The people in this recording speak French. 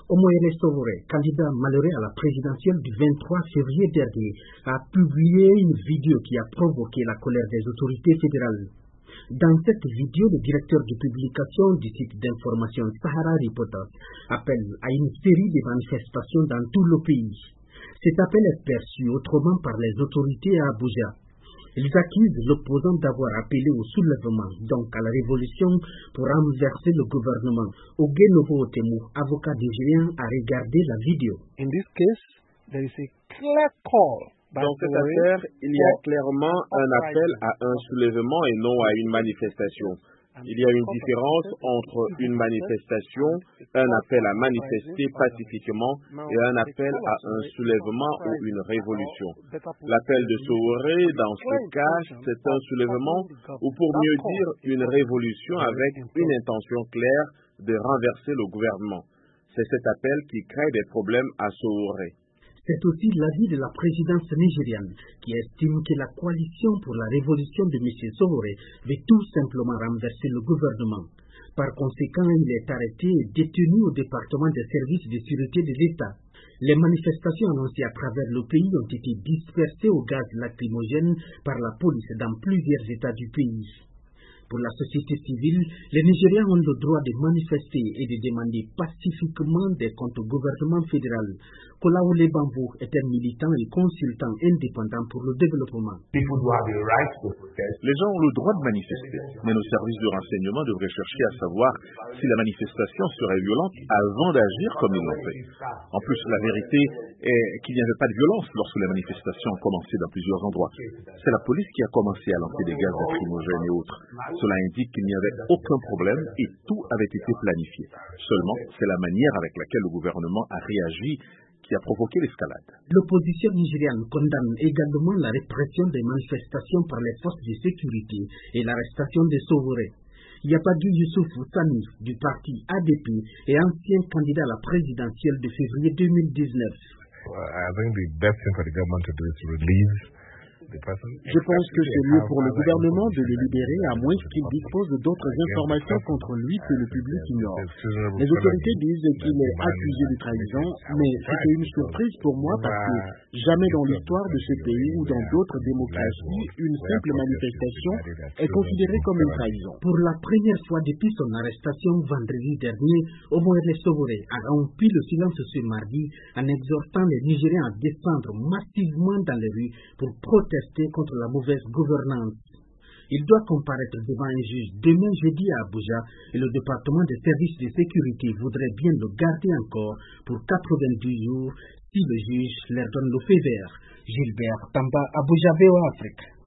Omoyele Sowore, candidat malheureux à la présidentielle du 23 février dernier, a publié une vidéo qui a provoqué la colère des autorités fédérales. Dans cette vidéo, le directeur de publication du site d'information Sahara Reporters appelle à une série de manifestations dans tout le pays. Cet appel est perçu autrement par les autorités à Abuja. Ils accusent l'opposant d'avoir appelé au soulèvement, donc à la révolution, pour renverser le gouvernement. Ogenovo Otemu, avocat nigérien, a regardé la vidéo. In this case, there is a clear call. Dans cette affaire, il y a clairement un appel à un soulèvement et non à une manifestation. Il y a une différence entre une manifestation, un appel à manifester pacifiquement et un appel à un soulèvement ou une révolution. L'appel de Sowore, dans ce cas, c'est un soulèvement ou pour mieux dire une révolution avec une intention claire de renverser le gouvernement. C'est cet appel qui crée des problèmes à Sowore. C'est aussi l'avis de la présidence nigériane qui estime que la coalition pour la révolution de M. Sowore veut tout simplement renverser le gouvernement. Par conséquent, il est arrêté et détenu au département des services de sécurité de l'État. Les manifestations annoncées à travers le pays ont été dispersées au gaz lacrymogène par la police dans plusieurs États du pays. Pour la société civile, les Nigériens ont le droit de manifester et de demander pacifiquement des comptes au gouvernement fédéral. Kolaole Bambou est un militant et consultant indépendant pour le développement. Les gens ont le droit de manifester, mais nos services de renseignement devraient chercher à savoir si la manifestation serait violente avant d'agir comme ils l'ont fait. En plus, la vérité est qu'il n'y avait pas de violence lorsque les manifestations ont commencé dans plusieurs endroits. C'est la police qui a commencé à lancer des gaz lacrymogènes et autres. Cela indique qu'il n'y avait aucun problème et tout avait été planifié. Seulement, c'est la manière avec laquelle le gouvernement a réagi qui a provoqué l'escalade. L'opposition nigériane condamne également la répression des manifestations par les forces de sécurité et l'arrestation de Sowore. Yapadu Youssouf Sani du parti ADP et ancien candidat à la présidentielle de février 2019. I think the best thing for the government to do is to release. Je pense que c'est mieux pour le gouvernement de le libérer à moins qu'il dispose d'autres informations contre lui que le public ignore. Les autorités disent qu'il est accusé de trahison, mais c'était une surprise pour moi parce que jamais dans l'histoire de ce pays ou dans d'autres démocraties, une simple manifestation est considérée comme une trahison. Pour la première fois depuis son arrestation vendredi dernier, Omoyele Sowore a rompu le silence ce mardi en exhortant les Nigériens à descendre massivement dans les rues pour protester contre la mauvaise gouvernance. Il doit comparaître devant un juge demain jeudi à Abuja et le département des services de sécurité voudrait bien le garder encore pour 90 jours si le juge leur donne le feu vert. Gilbert Tamba, Abuja, VOA Afrique.